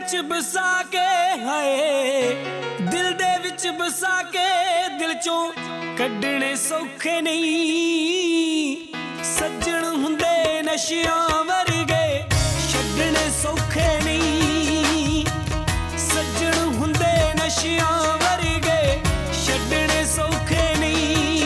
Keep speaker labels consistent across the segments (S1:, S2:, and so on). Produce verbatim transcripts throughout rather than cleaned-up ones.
S1: विच बसा के हाय दिल दे विच बसा के दिल चों कड्डणे सौखे नहीं। सज्जण हुंदे नशियां वर्गे छड्डणे सौखे नहीं। सज्जण हुंदे नशियां वर्गे छड्डणे सौखे नहीं।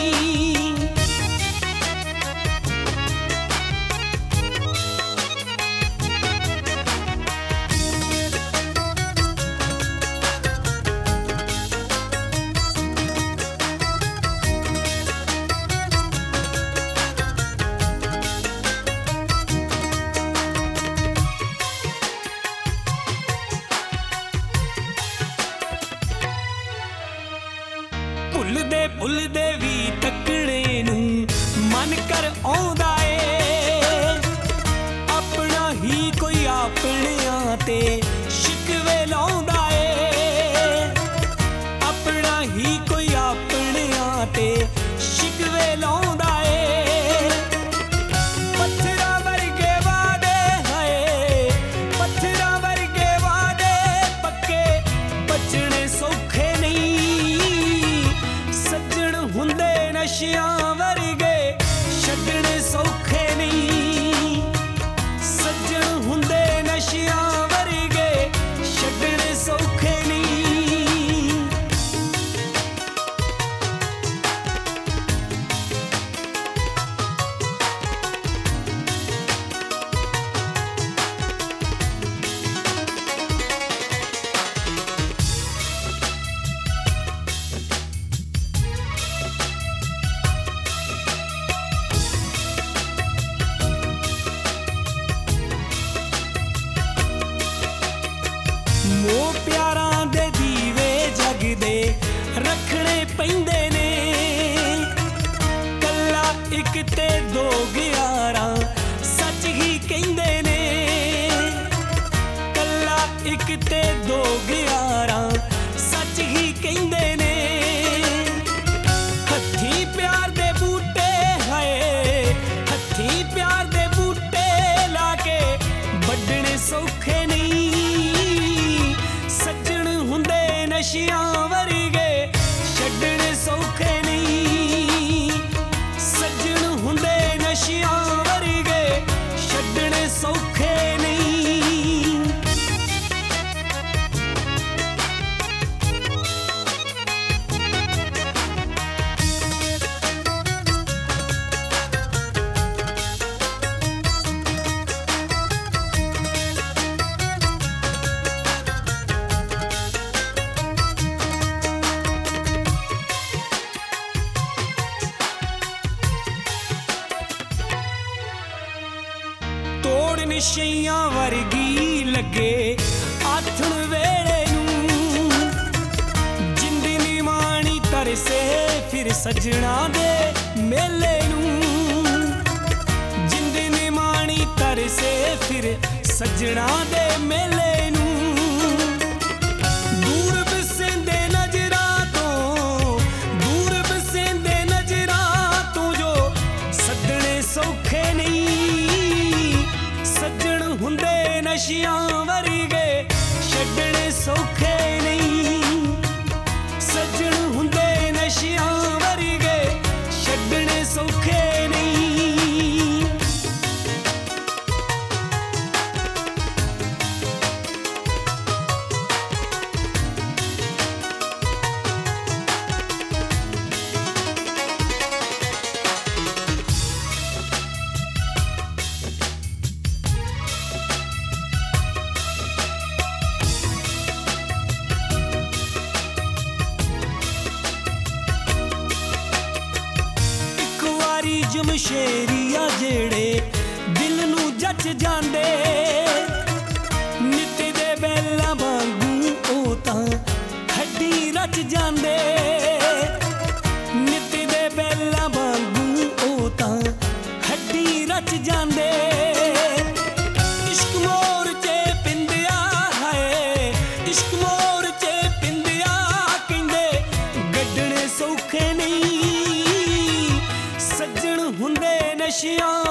S1: भुलदे भुलदे भी तकड़े नूं मन कर आउंदा ए। अपना ही कोई अपनियां ते शिकवे लाउंदा ए। अपना ही कोई अपनियां ते शिकवे लाउंदा ए। पत्थरां वर्गे वादे हाय पत्थरां वर्गे वादे पक्के बचने सौखे नहीं। सज्जण हुंदे नशियां वर्गे छड्डणे सौखे नहीं। सज्जण हुंदे नशियां वर्गे छड्डणे सौखे नहीं। मोह प्यारां दे दीवे जगदे रखने पैंदे ने। कल्ला इक ते दो ग्यारां सच ही कहिंदे ने। कल्ला इक ते दो ग्यारां सच ही कहिंदे ने। हत्थी प्यार दे बूटे हाय हत्थी प्यार दे बूटे लाके वड्डणे सौखे नहीं। सज्जण हुंदे नशियां वर्गे छड्डणे सौखे नहीं। सज्जण हुंदे नशियां वर्गे छड्डणे सौखे नहीं। तोड़ निशैयां वर्गी लगे आथण वेले नूं। जिंदी निमाणी तरसे फिर सजना दे मेले नूं। जिंदी निमाणी तरसे फिर सजना दे मेले नूं। दूर बसेंदे नजरां तों दूर बसेंदे नजरां तों जो सदणे सौखे नहीं। सज्जण हुंदे नशियां वर्गे छड्डणे सौखे नहीं। सज्जण हुंदे नशियां वर्गे छड्डणे सौखे नहीं। जमशेरिया जेड़े दिल नूं जच जांदे। नित दे बैलां वांगू ओ तां हड्डी रच जांदे। नित दे बैलां वांगू ओ तां हड्डी रच जांदे। इश्क मोर च पिंदिया हाय इश्क मोर च पिंदिया कहंदे गड्डणे सौखे नहीं। सज्जण हुंदे नशियां